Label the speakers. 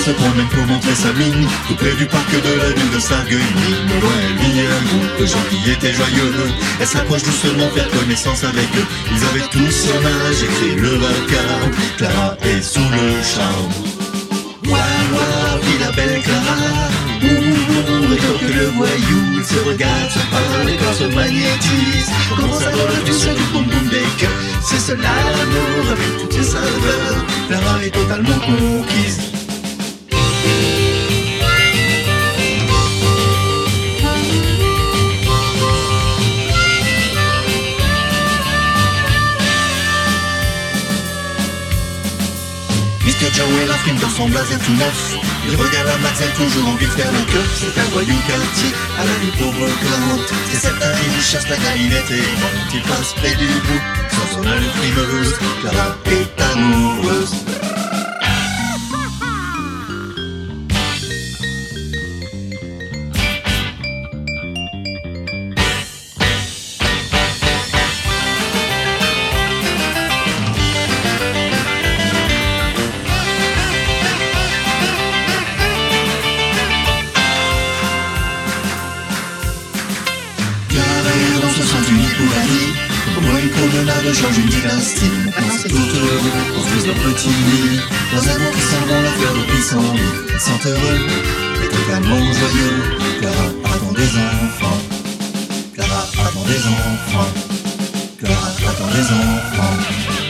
Speaker 1: se promène pour montrer sa mine, tout près du parc de la ville de Sarreguemines. De loin, elle vit un groupe de gens qui étaient joyeux. Elle s'approche doucement, faire connaissance avec eux. Ils avaient tous son âge et créé le vacarme. Clara est sous le charme. Ouah, fit la belle Clara. Et tant que le voyou, il se regarde, se parle, les corps se magnétisent. On commence à voir le toucher du boum boum des cœurs. C'est cela l'amour avec toutes ses saveurs. Clara est totalement conquise. Mr. Joe et la frime dans son blazer tout neuf. Il regarde la mademoiselle toujours envie de faire le cœur. C'est un voyou quartier à la vie provocante. C'est certain, il chasse la galinette et quand il passe près du bout, sans son allure frimeuse, Clara est amoureuse. Pour une promenade change une dynastie. Maintenant c'est tout heureux, construisent leur petit nid. Dans un monde qui sent bon la fleur de pissenlit. Ils sont heureux et totalement joyeux. Clara attend des enfants. Clara attend des enfants. Clara attend des enfants.